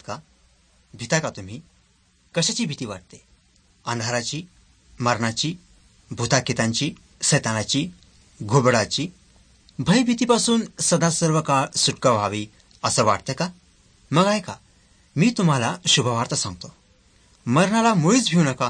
का? भीता का तुम्ही? कशाची भीती वाटते? अंधाराची, मरणाची, भूताकितांची, सैतानाची, घुबडाची? भयभीतीपासून सदा सर्व काळ सुटका व्हावी असं वाटतं का? मग ऐका, मी तुम्हाला शुभवार्ता सांगतो. मरणाला मुळीच भिऊ नका.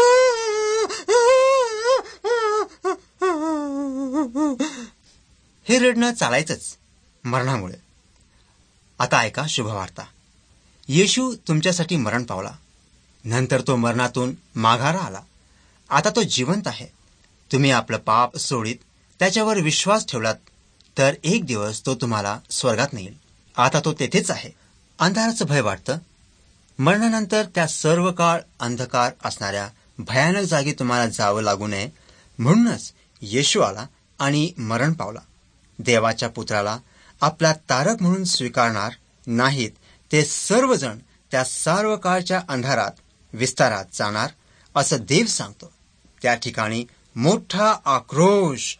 हे रडणं चालायचंच मरणामुळे. आता ऐका शुभवार्ता. येशू तुमच्यासाठी मरण पावला. नंतर तो मरणातून माघारा आला. आता तो जिवंत आहे. तुम्ही आपलं पाप सोडीत त्याच्यावर विश्वास ठेवलात तर एक दिवस तो तुम्हाला स्वर्गात नेईल. आता तो तेथेच आहे. अंधाराचं भय वाटतं. मरणानंतर त्या सर्व काळ अंधकार असणाऱ्या भयानक जागी तुम्हाला जावं लागू नये म्हणूनच येशू आला आणि मरण पावला. देवाच्या पुत्राला आपला तारक म्हणून स्वीकारणार नाहीत ते सर्वजण त्या सर्व काळच्या अंधारात विस्तारात जाणार असं देव सांगतो. त्या ठिकाणी मोठा आक्रोश,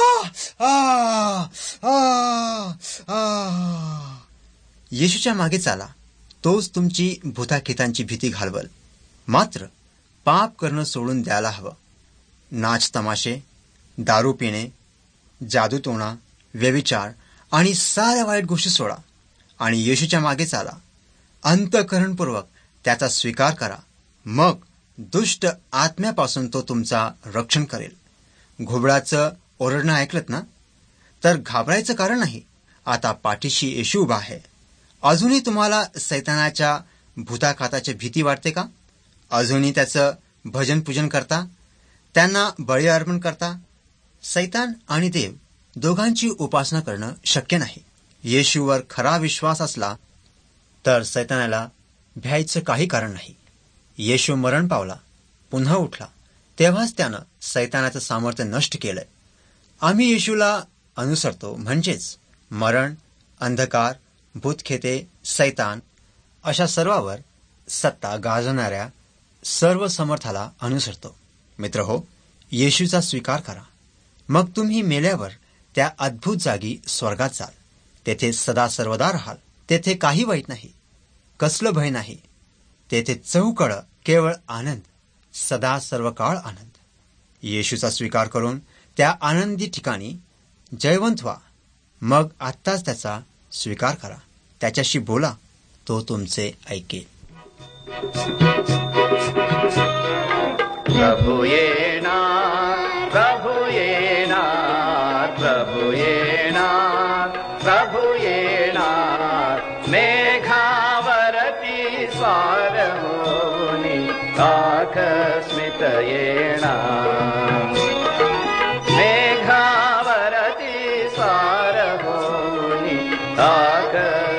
येशूच्या मागे चाला. तोच तुमची भूताखितांची भीती घालवल. मात्र पाप करणं सोडून द्यायला हवं. नाच तमाशे, दारू पिणे, जादूटोणा, व्यभिचार आणि साऱ्या वाईट गोष्टी सोडा आणि येशूच्या मागे चाला. अंतःकरणपूर्वक त्याचा स्वीकार करा. मग दुष्ट आत्म्यापासून तो तुमचा रक्षण करेल. घुबडाचं ओरडणं ऐकलत ना? तर घाबरायचं कारण नाही. आता पाठीशी येशू उभा आहे. अजूनही तुम्हाला सैतानाच्या भूताखाताची भीती वाटते का? अजूनही त्याचं भजन पूजन करता? त्यांना बळी अर्पण करता? सैतान आणि देव दोघांची उपासना करणं शक्य नाही. येशूवर खरा विश्वास असला तर सैतानाला भ्यायचं काही कारण नाही. येशू मरण पावला, पुन्हा उठला, तेव्हाच त्यानं सैतानाचं सामर्थ्य नष्ट केलंय. आम्ही येशूला अनुसरतो म्हणजेच मरण, अंधकार, भूतखेते, सैतान अशा सर्वावर सत्ता गाजवणाऱ्या सर्व समर्थाला अनुसरतो. मित्र हो, येशूचा स्वीकार करा. मग तुम्ही मेल्यावर त्या अद्भुत जागी स्वर्गात जाल. तेथे सदा सर्वदा राहाल. तेथे काही वाईट नाही, कसलं भय नाही. तेथे चहूकडं केवळ आनंद, सदा सर्व काळ आनंद. येशूचा स्वीकार करून त्या आनंदी ठिकाणी जयवंत व्हा. मग आत्ताच त्याचा स्वीकार करा. त्याच्याशी बोला, तो तुमचे ऐकेल. प्रभु येणार, प्रभु येणार, प्रभु येणार, प्रभु येणार. मेघावरती स्वार होऊनी आकस्मित येणार. मेघावरती स्वार होऊनी आकस्मित